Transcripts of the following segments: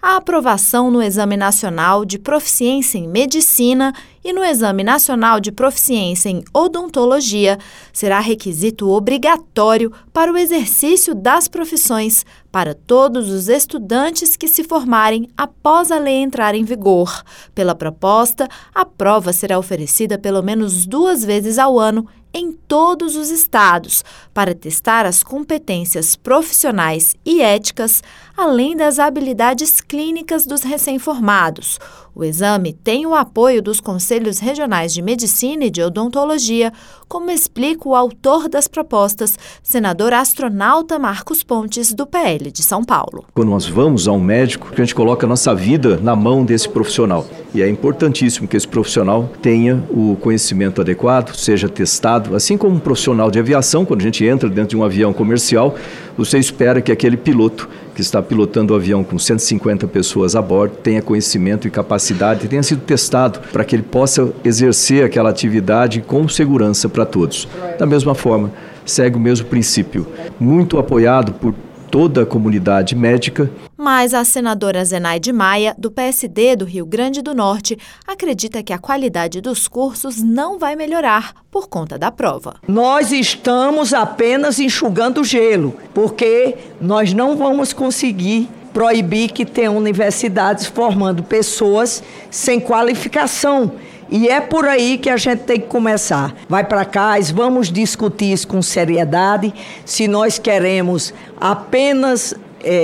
A aprovação no Exame Nacional de Proficiência em Medicina e no Exame Nacional de Proficiência em Odontologia será requisito obrigatório para o exercício das profissões para todos os estudantes que se formarem após a lei entrar em vigor. Pela proposta, a prova será oferecida pelo menos 2 vezes ao ano em todos os estados, para testar as competências profissionais e éticas, além das habilidades clínicas dos recém-formados. O exame tem o apoio dos Conselhos Regionais de Medicina e de Odontologia, como explica o autor das propostas, senador astronauta Marcos Pontes, do PL de São Paulo. Quando nós vamos a um médico, a gente coloca a nossa vida na mão desse profissional. E é importantíssimo que esse profissional tenha o conhecimento adequado, seja testado, assim como um profissional de aviação, quando a gente entra dentro de um avião comercial, você espera que aquele piloto que está pilotando o avião com 150 pessoas a bordo tenha conhecimento e capacidade, tenha sido testado para que ele possa exercer aquela atividade com segurança para todos. Da mesma forma, segue o mesmo princípio, muito apoiado por toda a comunidade médica. Mas a senadora Zenaide Maia, do PSD do Rio Grande do Norte, acredita que a qualidade dos cursos não vai melhorar por conta da prova. Nós estamos apenas enxugando gelo, porque nós não vamos conseguir proibir que tenham universidades formando pessoas sem qualificação. E é por aí que a gente tem que começar. Vai para casa, vamos discutir isso com seriedade. Se nós queremos apenas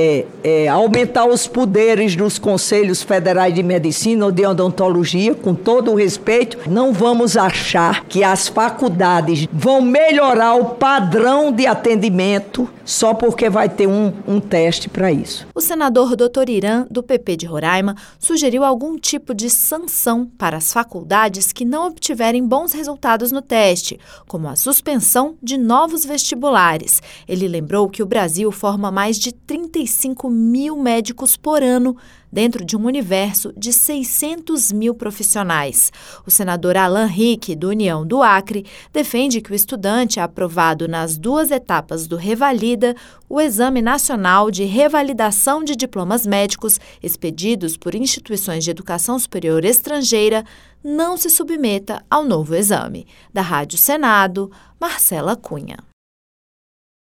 aumentar os poderes dos Conselhos Federais de Medicina ou de Odontologia, com todo o respeito, não vamos achar que as faculdades vão melhorar o padrão de atendimento só porque vai ter um teste para isso. O senador Dr. Irã, do PP de Roraima, sugeriu algum tipo de sanção para as faculdades que não obtiverem bons resultados no teste, como a suspensão de novos vestibulares. Ele lembrou que o Brasil forma mais de 35 mil médicos por ano, dentro de um universo de 600 mil profissionais. O senador Alan Rick, do União do Acre, defende que o estudante aprovado nas 2 etapas do Revalida, o Exame Nacional de Revalidação de Diplomas Médicos, expedidos por instituições de educação superior estrangeira, não se submeta ao novo exame. Da Rádio Senado, Marcela Cunha.